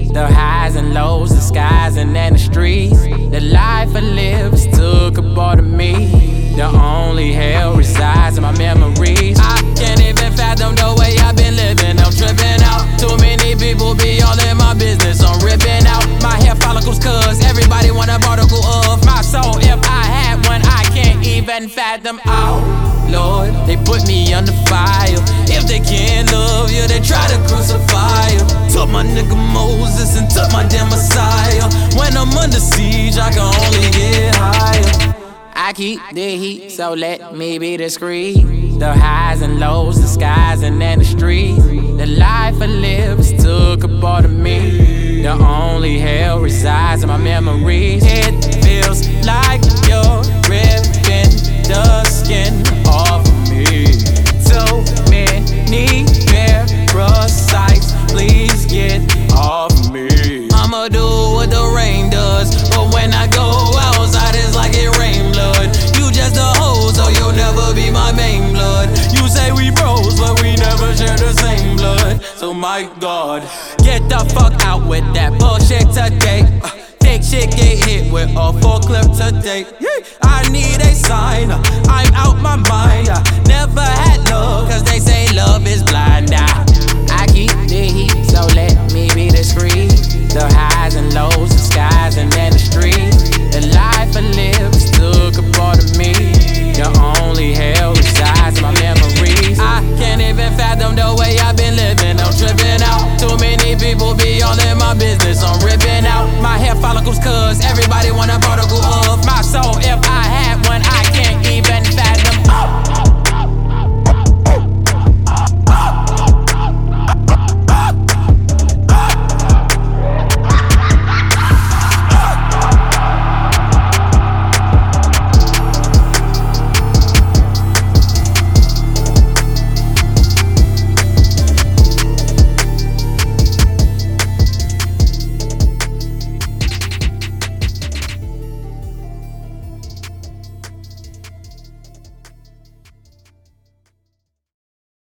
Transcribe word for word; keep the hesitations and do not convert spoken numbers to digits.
The highs and lows, the skies and then the streets. The life I live is took a part of me. The only hell resides in my memories. I can't even fathom the way I've been living. I'm tripping out. Too many people be all in my business. I'm ripping out my hair follicles, cause everybody want a particle of my soul. If I had one, I can't even fathom. Oh Lord, they put me under fire. If they can't love you, they try to crucify you. Took my nigga Moses and took my damn Messiah. When I'm under siege, I can only get higher. I keep the heat, so let me be discreet. The highs and lows, the skies and then the streets. The life I live is took a part of me. The only hell resides in my memories. It feels like you're ripping the skin off of me. So many parasites, please get off of me. I'ma do what the rain does, but when I go outside it's like it rain blood. You just a hoe, so you'll never be my main blood. You say we bros, but we never share the same blood. So my God, get the fuck out with that bullshit today. uh, Thick shit get hit with a full clip today. Yeah. I need a sign, I'm out my mind. I never had love, cause they say love is blind. I, I keep the heat,